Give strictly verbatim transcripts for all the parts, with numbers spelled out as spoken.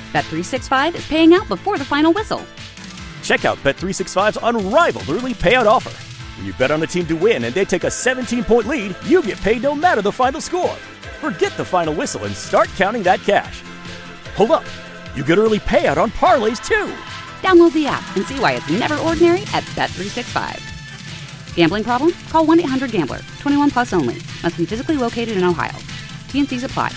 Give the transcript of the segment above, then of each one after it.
Bet three sixty-five is paying out before the final whistle. Check out Bet three sixty-five's unrivaled early payout offer. When you bet on a team to win and they take a seventeen-point lead, you get paid no matter the final score. Forget the final whistle and start counting that cash. Hold up. You get early payout on parlays, too. Download the app and see why it's never ordinary at Bet three sixty-five. Gambling problem? Call one eight hundred gambler. twenty-one plus only. Must be physically located in Ohio. T N Cs apply.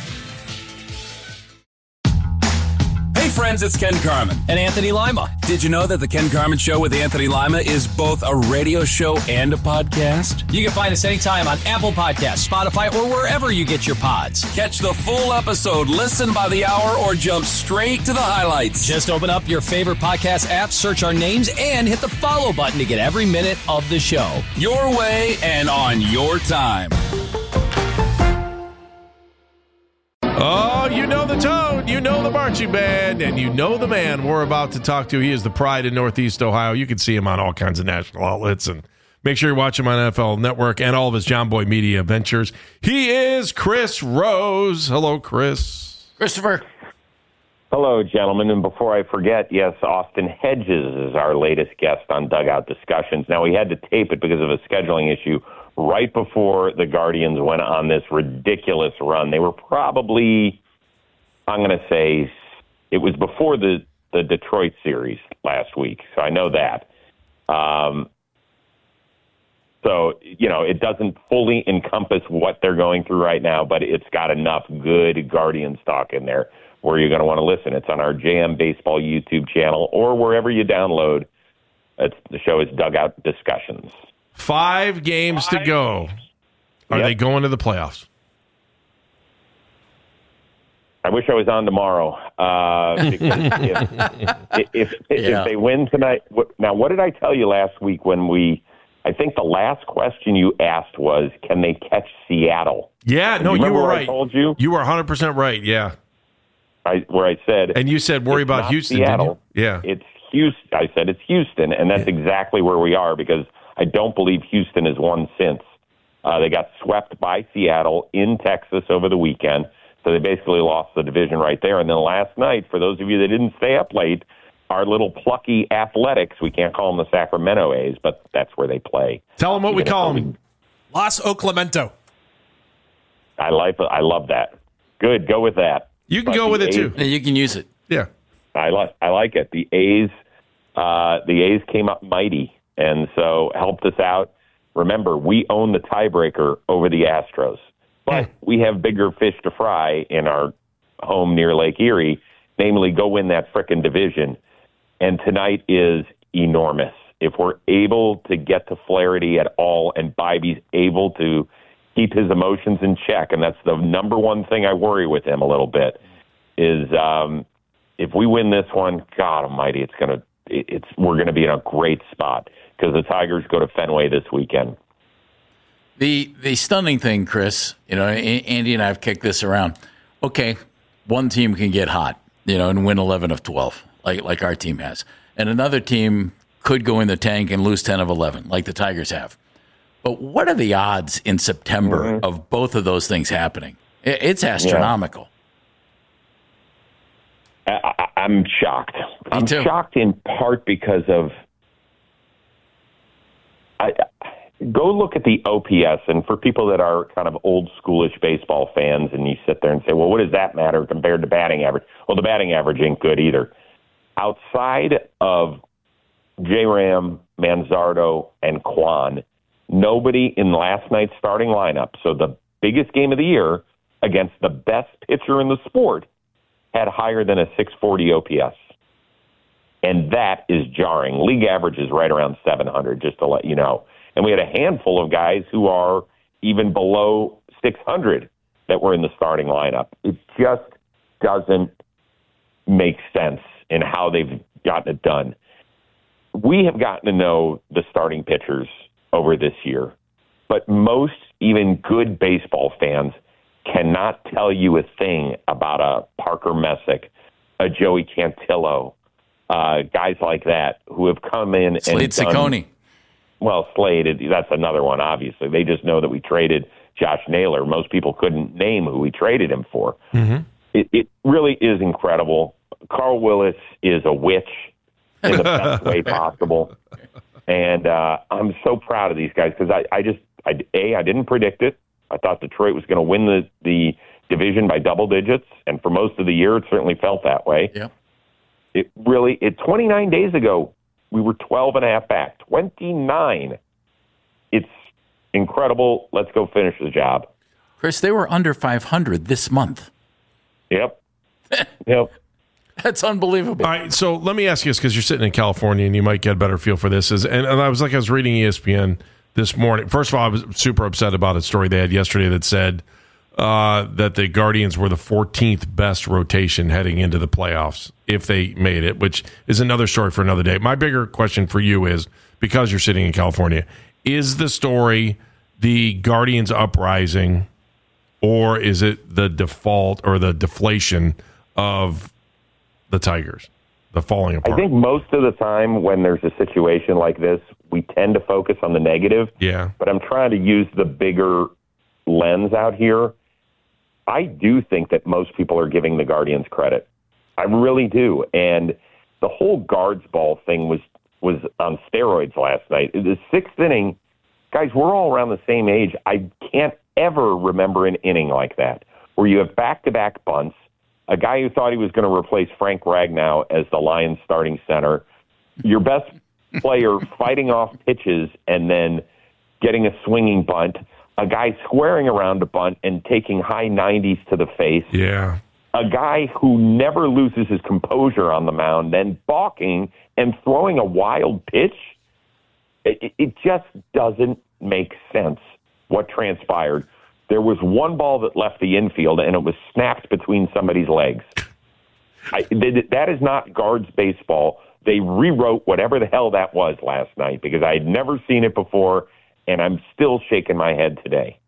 Hey friends, it's Ken Carman. And Anthony Lima. Did you know that the Ken Carman Show with Anthony Lima is both a radio show and a podcast? You can find us anytime on Apple Podcasts, Spotify, or wherever you get your pods. Catch the full episode, listen by the hour, or jump straight to the highlights. Just open up your favorite podcast app, search our names, and hit the follow button to get every minute of the show. Your way and on your time. Oh, you know the tone, you know the marching band, and you know the man we're about to talk to. He is the pride in Northeast Ohio. You can see him on all kinds of national outlets, and make sure you watch him on N F L Network and all of his John Boy Media ventures. He is Chris Rose. Hello, Chris. Christopher. Hello, gentlemen. And before I forget, yes, Austin Hedges is our latest guest on Dugout Discussions. Now, we had to tape it because of a scheduling issue right before the Guardians went on this ridiculous run. They were probably, I'm going to say, it was before the, the Detroit series last week, so I know that. Um, so, you know, it doesn't fully encompass what they're going through right now, but it's got enough good Guardians talk in there where you're going to want to listen. It's on our J M Baseball YouTube channel or wherever you download. It's, the show is Dugout Discussions. Five games Five. to go. Are yep. they going to the playoffs? I wish I was on tomorrow. Uh, because if, if, if, yeah. if they win tonight, what, now what did I tell you last week when we? I think the last question you asked was, "Can they catch Seattle?" Yeah, no, you, you were right. I told you you were one hundred percent right. Yeah, I, where I said, and you said worry about Houston. Seattle. Didn't you? Yeah, it's Houston. I said it's Houston, and that's yeah. exactly where we are because I don't believe Houston has won since. Uh, they got swept by Seattle in Texas over the weekend, so they basically lost the division right there. And then last night, for those of you that didn't stay up late, our little plucky Athletics, we can't call them the Sacramento A's, but that's where they play. Tell them what Even we call them. Los Oclamento. I like. I love that. Good, go with that. You can but go with A's, it, too. Yeah, you can use it. Yeah. I like I like it. The A's uh, the A's came up mighty and so helped us out. Remember, we own the tiebreaker over the Astros, but mm. we have bigger fish to fry in our home near Lake Erie, namely go win that frickin' division. And tonight is enormous. If we're able to get to Flaherty at all and Bibby's able to keep his emotions in check, and that's the number one thing I worry with him a little bit, is um, if we win this one, God almighty, it's going to it's we're going to be in a great spot because the Tigers go to Fenway this weekend. The the stunning thing, Chris, you know, Andy and I have kicked this around. Okay, one team can get hot, you know, and win eleven of twelve, like like our team has, and another team could go in the tank and lose ten of eleven, like the Tigers have. But what are the odds in September mm-hmm. of both of those things happening? It's astronomical. Yeah. I, I'm shocked. Me I'm too. shocked in part because of I go look at the O P S, and for people that are kind of old schoolish baseball fans, and you sit there and say, well, what does that matter compared to batting average? Well, the batting average ain't good either. Outside of J-Ram, Manzardo, and Kwan, nobody in last night's starting lineup, so the biggest game of the year against the best pitcher in the sport, had higher than a six forty O P S. And that is jarring. League average is right around seven hundred, just to let you know. And we had a handful of guys who are even below six hundred that were in the starting lineup. It just doesn't make sense in how they've gotten it done. We have gotten to know the starting pitchers over this year, but most even good baseball fans cannot tell you a thing about a Parker Messick, a Joey Cantillo, uh, guys like that who have come in Slade and done, Ciccone. Well, Slade, that's another one, obviously. They just know that we traded Josh Naylor. Most people couldn't name who we traded him for. Mm-hmm. It, it really is incredible. Carl Willis is a witch in the best way possible. And uh, I'm so proud of these guys because I, I just, I, A, I didn't predict it. I thought Detroit was going to win the, the division by double digits. And for most of the year, it certainly felt that way. Yeah. It really, it twenty-nine days ago, we were twelve and a half back. twenty-nine. It's incredible. Let's go finish the job. Chris, they were under five hundred this month. Yep. Yep. That's unbelievable. All right, so let me ask you this, because you're sitting in California and you might get a better feel for this. Is and, and I was like, I was reading E S P N this morning. First of all, I was super upset about a story they had yesterday that said uh, that the Guardians were the fourteenth best rotation heading into the playoffs if they made it, which is another story for another day. My bigger question for you is, because you're sitting in California, is the story the Guardians uprising, or is it the default or the deflation of the Tigers, the falling apart? I think most of the time when there's a situation like this, we tend to focus on the negative. Yeah. But I'm trying to use the bigger lens out here. I do think that most people are giving the Guardians credit. I really do. And the whole guards ball thing was, was on steroids last night. The sixth inning, guys, we're all around the same age. I can't ever remember an inning like that where you have back-to-back bunts, a guy who thought he was going to replace Frank Ragnow as the Lions starting center, your best player fighting off pitches and then getting a swinging bunt, a guy squaring around a bunt and taking high nineties to the face, Yeah. a guy who never loses his composure on the mound, then balking and throwing a wild pitch. It, it just doesn't make sense what transpired. There was one ball that left the infield, and it was snapped between somebody's legs. I, that is not guards baseball. They rewrote whatever the hell that was last night because I had never seen it before, and I'm still shaking my head today.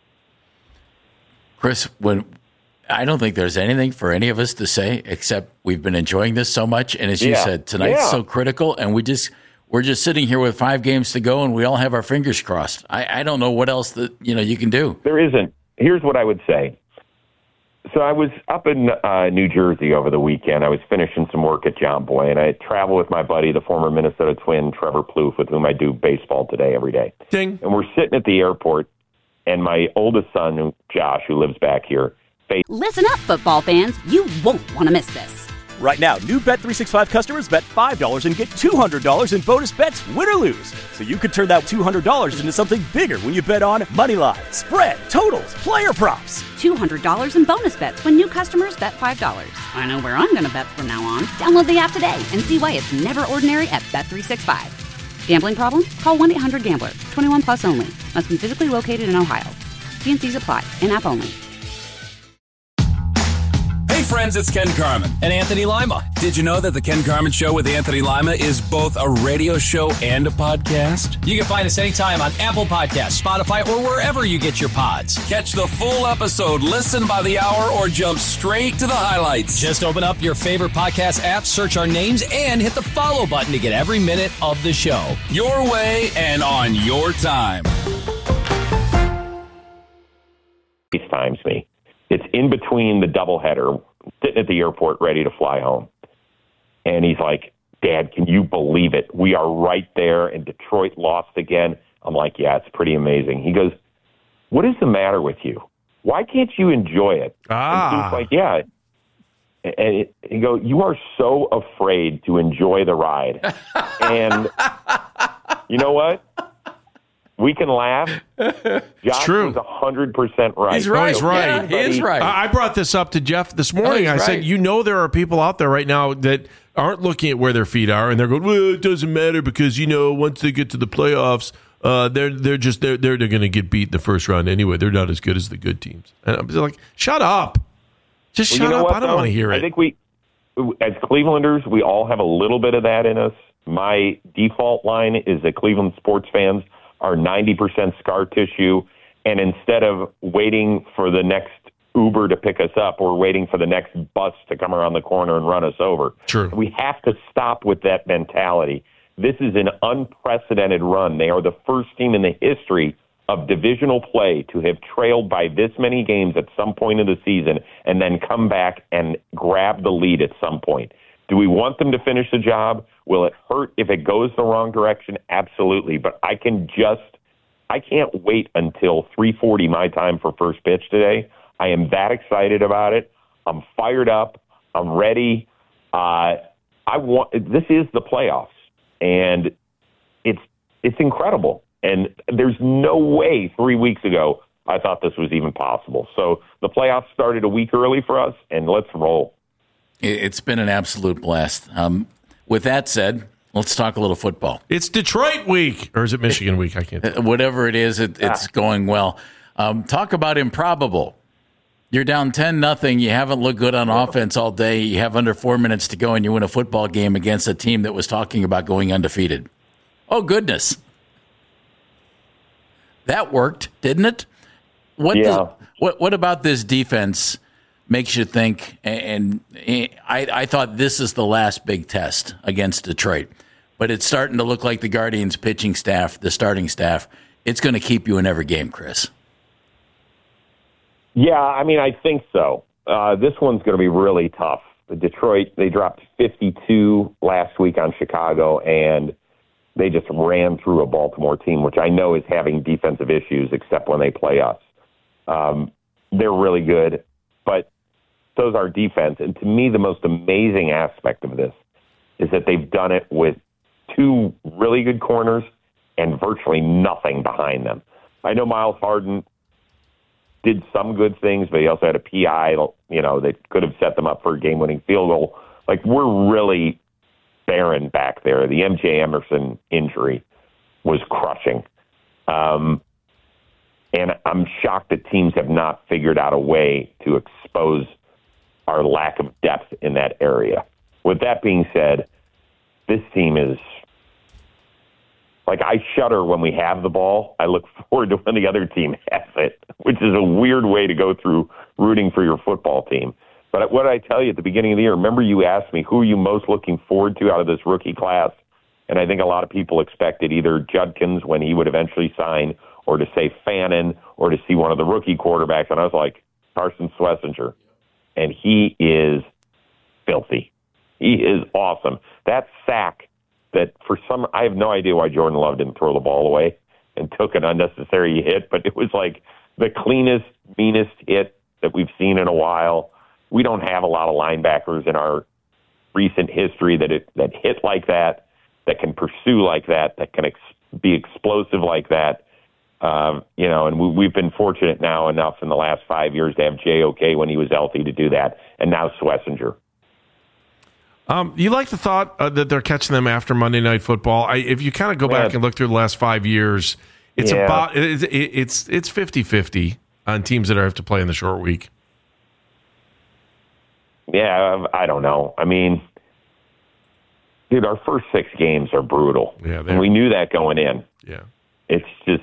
Chris, when I don't think there's anything for any of us to say except we've been enjoying this so much, and as you Yeah. said, tonight's Yeah. so critical, and we just we're just sitting here with five games to go, and we all have our fingers crossed. I, I don't know what else that you know you can do. There isn't. Here's what I would say. So I was up in uh, New Jersey over the weekend. I was finishing some work at John Boy, and I traveled with my buddy, the former Minnesota Twin, Trevor Plouffe, with whom I do baseball today every day. Ding. And we're sitting at the airport, and my oldest son, Josh, who lives back here, faced Listen up, football fans. You won't want to miss this. Right now, new Bet three sixty-five customers bet five dollars and get two hundred dollars in bonus bets, win or lose. So you could turn that two hundred dollars into something bigger when you bet on money line, spread, totals, player props. two hundred dollars in bonus bets when new customers bet five dollars. I know where I'm going to bet from now on. Download the app today and see why it's never ordinary at Bet three sixty-five. Gambling problem? Call one eight hundred gambler. twenty-one plus only. Must be physically located in Ohio. T N Cs apply. In-app only. Hey friends, it's Ken Carman. And Anthony Lima. Did you know that the Ken Carman Show with Anthony Lima is both a radio show and a podcast? You can find us anytime on Apple Podcasts, Spotify, or wherever you get your pods. Catch the full episode, listen by the hour, or jump straight to the highlights. Just open up your favorite podcast app, search our names, and hit the follow button to get every minute of the show. Your way and on your time. FaceTimes me. It's in between the doubleheader, sitting at the airport ready to fly home. And he's like, Dad, can you believe it? We are right there, and Detroit lost again. I'm like, yeah, it's pretty amazing. He goes, what is the matter with you? Why can't you enjoy it? Ah. And he's like, yeah. And it, he goes, you are so afraid to enjoy the ride. And you know what? We can laugh. Josh true. was one hundred percent right. He's right. He's right. Yeah, he is right. I I brought this up to Jeff this morning. No, I he's said, right. you know, there are people out there right now that aren't looking at where their feet are, and they're going, well, it doesn't matter because, you know, once they get to the playoffs, uh, they're they're just they're they're, they're going to get beat in the first round anyway. They're not as good as the good teams. And I'm just like, shut up. Just Well, shut you know up. what, I don't though? want to hear it. I think we, as Clevelanders, we all have a little bit of that in us. My default line is that Cleveland sports fans are ninety percent scar tissue, and instead of waiting for the next Uber to pick us up, we're waiting for the next bus to come around the corner and run us over. True. We have to stop with that mentality. This is an unprecedented run. They are the first team in the history of divisional play to have trailed by this many games at some point in the season and then come back and grab the lead at some point. Do we want them to finish the job? Will it hurt if it goes the wrong direction? Absolutely. But I can just, I can't wait until three forty my time for first pitch today. I am that excited about it. I'm fired up. I'm ready. Uh, I want, this is the playoffs, and it's, it's incredible. And there's no way three weeks ago I thought this was even possible. So the playoffs started a week early for us, and let's roll. It's been an absolute blast. Um, with that said, let's talk a little football. It's Detroit week, or is it Michigan week? I can't tell. Whatever it is, it, it's ah. going well. Um, talk about improbable. You're down ten nothing. You haven't looked good on offense all day. You have under four minutes to go, and you win a football game against a team that was talking about going undefeated. Oh, goodness. That worked, didn't it? What, yeah. the, what what about this defense makes you think, and, and I, I thought this is the last big test against Detroit, but it's starting to look like the Guardians pitching staff, the starting staff, it's going to keep you in every game, Chris. Yeah, I mean, I think so. Uh, this one's going to be really tough. Detroit, they dropped fifty-two last week on Chicago, and they just ran through a Baltimore team, which I know is having defensive issues, except when they play us. Um, they're really good, but so's our defense. And to me, the most amazing aspect of this is that they've done it with two really good corners and virtually nothing behind them. I know Miles Harden did some good things, but he also had a P I, you know, that could have set them up for a game-winning field goal. Like, we're really barren back there. The M J Emerson injury was crushing. Um, and I'm shocked that teams have not figured out a way to expose our lack of depth in that area. With that being said, this team is, like, I shudder when we have the ball. I look forward to when the other team has it, which is a weird way to go through rooting for your football team. But what did I tell you at the beginning of the year? Remember you asked me, who are you most looking forward to out of this rookie class? And I think a lot of people expected either Judkins when he would eventually sign, or to say Fannin, or to see one of the rookie quarterbacks. And I was like, Carson Schlesinger. And he is filthy. He is awesome. That sack that for some, I have no idea why Jordan Love didn't throw the ball away and took an unnecessary hit, but it was like the cleanest, meanest hit that we've seen in a while. We don't have a lot of linebackers in our recent history that it, that hit like that, that can pursue like that, that can ex- be explosive like that. Um, you know, and we, we've been fortunate now enough in the last five years to have J O K when he was healthy to do that, and now Schlesinger. Um, you like the thought uh, that they're catching them after Monday Night Football? I, if you kind of go yeah. back and look through the last five years, it's yeah. about it, it, it's it's fifty-fifty on teams that have to play in the short week. Yeah, I don't know. I mean, dude, our first six games are brutal. Yeah, and we knew that going in. Yeah, it's just,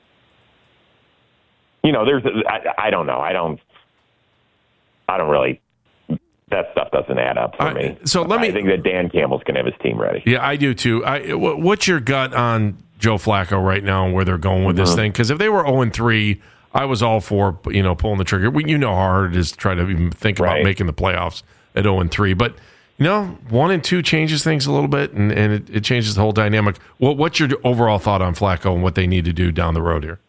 you know, there's, I, I don't know. I don't, I don't really, that stuff doesn't add up for I, me. So let me, I think that Dan Campbell's going to have his team ready. Yeah, I do too. I, what's your gut on Joe Flacco right now and where they're going with mm-hmm. this thing? Because if they were oh and three, I was all for, you know, pulling the trigger. We, you know how hard it is to try to even think right. about making the playoffs at oh and three. But, you know, one and two changes things a little bit, and, and it, it changes the whole dynamic. What, what's your overall thought on Flacco and what they need to do down the road here?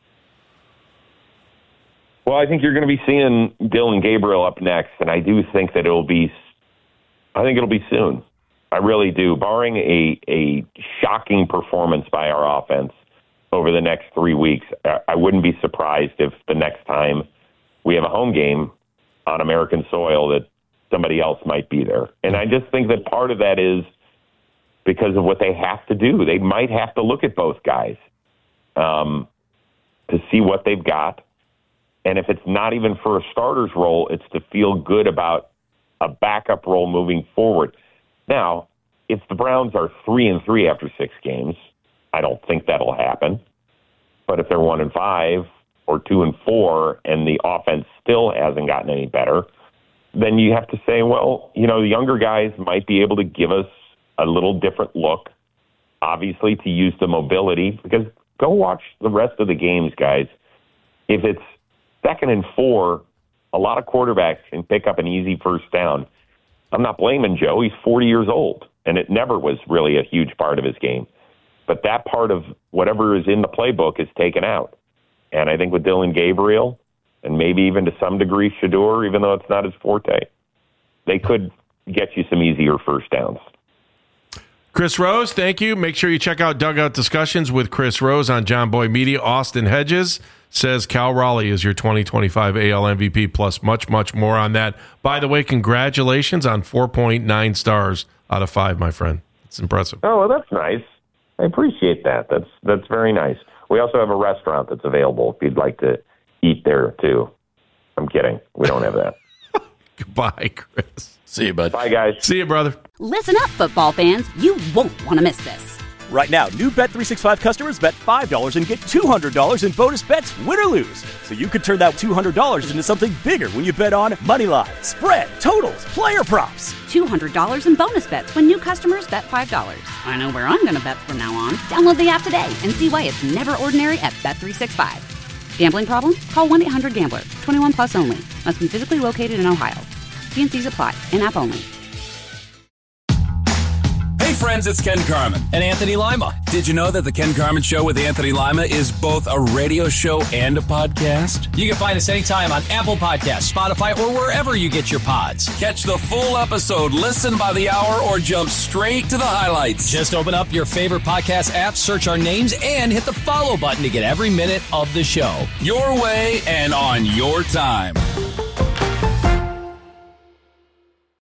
Well, I think you're going to be seeing Dylan Gabriel up next, and I do think that it'll be, I think it'll be soon. I really do. Barring a, a shocking performance by our offense over the next three weeks, I wouldn't be surprised if the next time we have a home game on American soil that somebody else might be there. And I just think that part of that is because of what they have to do. They might have to look at both guys um, to see what they've got. And if it's not even for a starter's role, it's to feel good about a backup role moving forward. Now, if the Browns are three and three after six games, I don't think that'll happen. But if they're one and five or two and four and the offense still hasn't gotten any better, then you have to say, well, you know, the younger guys might be able to give us a little different look, obviously to use the mobility, because go watch the rest of the games, guys. If it's second and four, a lot of quarterbacks can pick up an easy first down. I'm not blaming Joe. He's forty years old, and it never was really a huge part of his game. But that part of whatever is in the playbook is taken out. And I think with Dillon Gabriel, and maybe even to some degree Shedeur, even though it's not his forte, they could get you some easier first downs. Chris Rose, thank you. Make sure you check out Dugout Discussions with Chris Rose on John Boy Media. Austin Hedges says Cal Raleigh is your twenty twenty-five A L M V P, plus much, much more on that. By the way, congratulations on four point nine stars out of five, my friend. It's impressive. Oh, well, that's nice. I appreciate that. That's that's very nice. We also have a restaurant that's available if you'd like to eat there, too. I'm kidding. We don't have that. Goodbye, Chris. See you, bud. Bye, guys. See you, brother. Listen up, football fans. You won't want to miss this. Right now, new Bet three sixty-five customers bet five dollars and get two hundred dollars in bonus bets, win or lose. So you could turn that two hundred dollars into something bigger when you bet on moneyline, spread, totals, player props. two hundred dollars in bonus bets when new customers bet five dollars. I know where I'm going to bet from now on. Download the app today and see why it's never ordinary at Bet three sixty-five. Gambling problem? Call one eight hundred gambler. twenty-one plus only. Must be physically located in Ohio. T and C's apply. In-app only. Hey friends, it's Ken Carman. And Anthony Lima. Did you know that the Ken Carman Show with Anthony Lima is both a radio show and a podcast? You can find us anytime on Apple Podcasts, Spotify, or wherever you get your pods. Catch the full episode, listen by the hour, or jump straight to the highlights. Just open up your favorite podcast app, search our names, and hit the follow button to get every minute of the show. Your way and on your time.